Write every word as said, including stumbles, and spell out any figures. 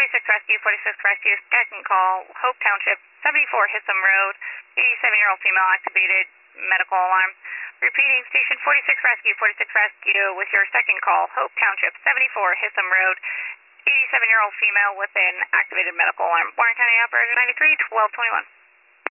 forty-six Rescue, forty-six Rescue, second call, Hope Township, seventy-four Hissam Road, eighty-seven-year-old female activated, medical alarm. Repeating, Station forty-six Rescue, forty-six Rescue with your second call, Hope Township, seventy-four Hissam Road, eighty-seven-year-old female with an activated medical alarm. Warren County Operator ninety-three, twelve twenty-one.